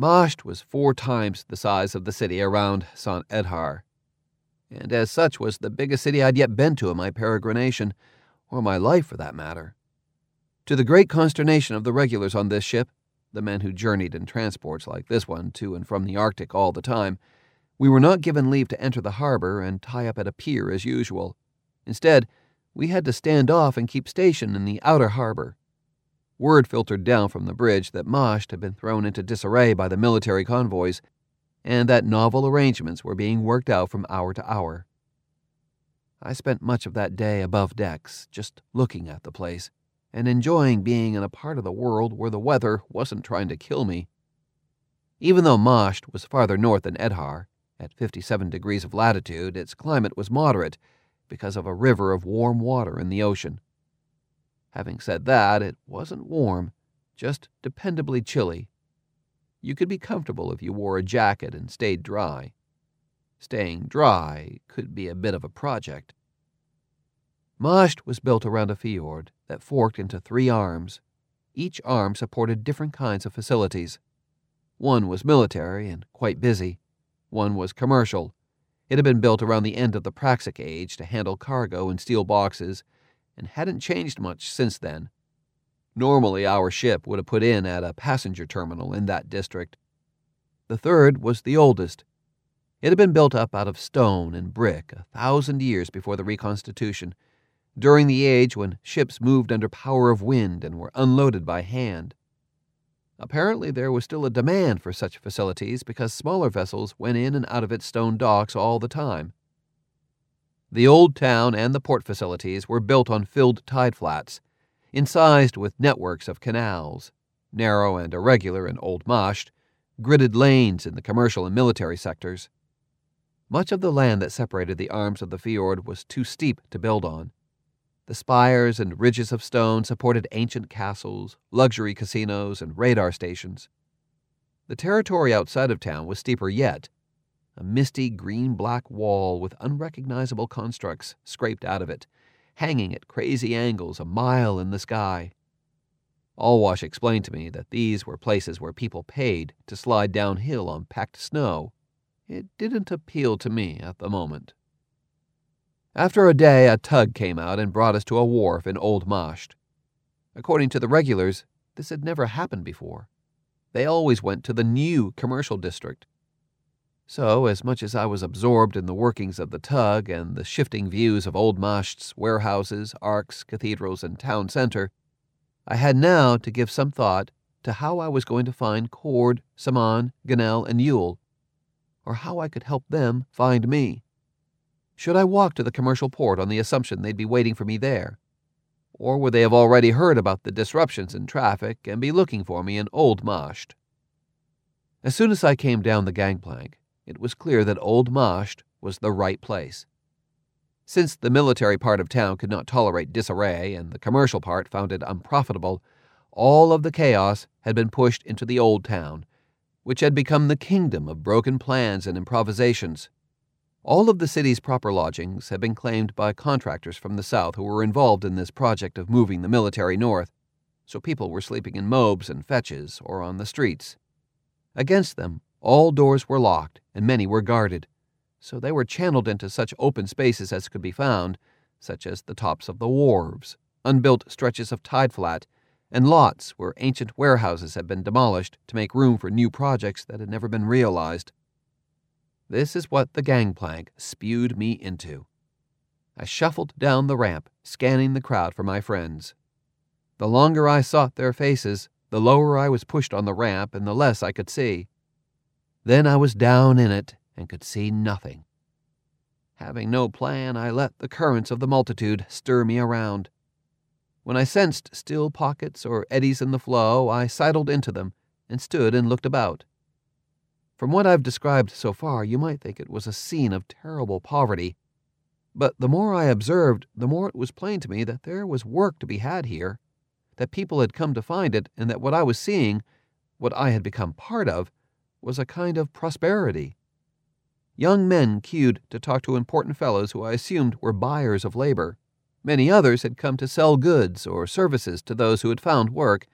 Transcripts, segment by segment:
Masht was 4 times the size of the city around Sant Edhar, and as such was the biggest city I'd yet been to in my peregrination, or my life for that matter. To the great consternation of the regulars on this ship, the men who journeyed in transports like this one to and from the Arctic all the time, we were not given leave to enter the harbor and tie up at a pier as usual. Instead, we had to stand off and keep station in the outer harbor. Word filtered down from the bridge that Masht had been thrown into disarray by the military convoys, and that novel arrangements were being worked out from hour to hour. I spent much of that day above decks, just looking at the place, and enjoying being in a part of the world where the weather wasn't trying to kill me. Even though Masht was farther north than Edhar, at 57 degrees of latitude, its climate was moderate because of a river of warm water in the ocean. Having said that, it wasn't warm, just dependably chilly. You could be comfortable if you wore a jacket and stayed dry. Staying dry could be a bit of a project. Masht was built around a fjord that forked into 3 arms. Each arm supported different kinds of facilities. One was military and quite busy. One was commercial. It had been built around the end of the Praxic Age to handle cargo in steel boxes, and hadn't changed much since then. Normally, our ship would have put in at a passenger terminal in that district. The third was the oldest. It had been built up out of stone and brick 1,000 years before the reconstitution, during the age when ships moved under power of wind and were unloaded by hand. Apparently there was still a demand for such facilities because smaller vessels went in and out of its stone docks all the time. The old town and the port facilities were built on filled tide flats, incised with networks of canals, narrow and irregular in Old Masht, gridded lanes in the commercial and military sectors. Much of the land that separated the arms of the fjord was too steep to build on. The spires and ridges of stone supported ancient castles, luxury casinos, and radar stations. The territory outside of town was steeper yet, a misty green-black wall with unrecognizable constructs scraped out of it, hanging at crazy angles a mile in the sky. Allwash explained to me that these were places where people paid to slide downhill on packed snow. It didn't appeal to me at the moment. After a day, a tug came out and brought us to a wharf in Old Masht. According to the regulars, this had never happened before. They always went to the new commercial district. So, as much as I was absorbed in the workings of the tug and the shifting views of Old Masht's warehouses, arks, cathedrals, and town center, I had now to give some thought to how I was going to find Cord, Saman, Ganel, and Yule, or how I could help them find me. Should I walk to the commercial port on the assumption they'd be waiting for me there? Or would they have already heard about the disruptions in traffic and be looking for me in Old Masht? As soon as I came down the gangplank, it was clear that Old Masht was the right place. Since the military part of town could not tolerate disarray and the commercial part found it unprofitable, all of the chaos had been pushed into the old town, which had become the kingdom of broken plans and improvisations. All of the city's proper lodgings had been claimed by contractors from the south who were involved in this project of moving the military north, so people were sleeping in mobs and fetches or on the streets. Against them, all doors were locked and many were guarded, so they were channeled into such open spaces as could be found, such as the tops of the wharves, unbuilt stretches of tide flat, and lots where ancient warehouses had been demolished to make room for new projects that had never been realized. This is what the gangplank spewed me into. I shuffled down the ramp, scanning the crowd for my friends. The longer I sought their faces, the lower I was pushed on the ramp and the less I could see. Then I was down in it and could see nothing. Having no plan, I let the currents of the multitude stir me around. When I sensed still pockets or eddies in the flow, I sidled into them and stood and looked about. From what I've described so far, you might think it was a scene of terrible poverty, but the more I observed, the more it was plain to me that there was work to be had here, that people had come to find it, and that what I was seeing, what I had become part of, was a kind of prosperity. Young men queued to talk to important fellows who I assumed were buyers of labor. Many others had come to sell goods or services to those who had found work,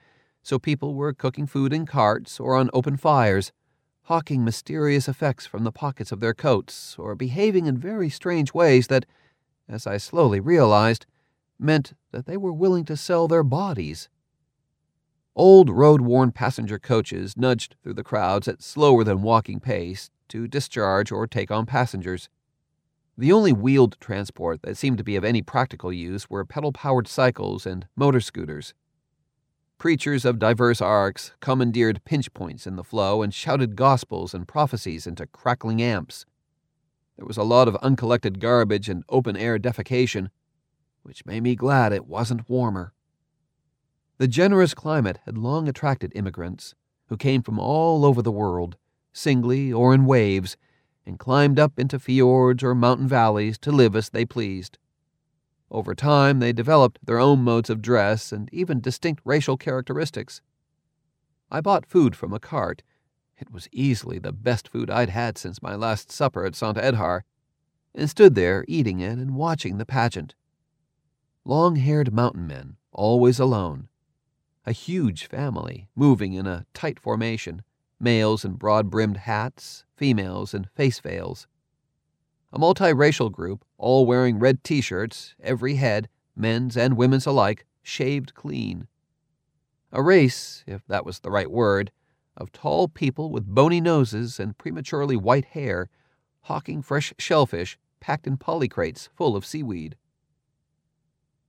So people were cooking food in carts or on open fires, hawking mysterious effects from the pockets of their coats, or behaving in very strange ways that, as I slowly realized, meant that they were willing to sell their bodies. Old road-worn passenger coaches nudged through the crowds at slower than walking pace to discharge or take on passengers. The only wheeled transport that seemed to be of any practical use were pedal-powered cycles and motor scooters. Preachers of diverse arcs commandeered pinch points in the flow and shouted gospels and prophecies into crackling amps. There was a lot of uncollected garbage and open-air defecation, which made me glad it wasn't warmer. The generous climate had long attracted immigrants who came from all over the world, singly or in waves, and climbed up into fjords or mountain valleys to live as they pleased. Over time, they developed their own modes of dress and even distinct racial characteristics. I bought food from a cart. It was easily the best food I'd had since my last supper at St. Edhar, and stood there eating it and watching the pageant. Long-haired mountain men, always alone. A huge family, moving in a tight formation, males in broad-brimmed hats, females in face veils. A multiracial group, all wearing red T-shirts, every head, men's and women's alike, shaved clean. A race, if that was the right word, of tall people with bony noses and prematurely white hair, hawking fresh shellfish packed in polycrates full of seaweed.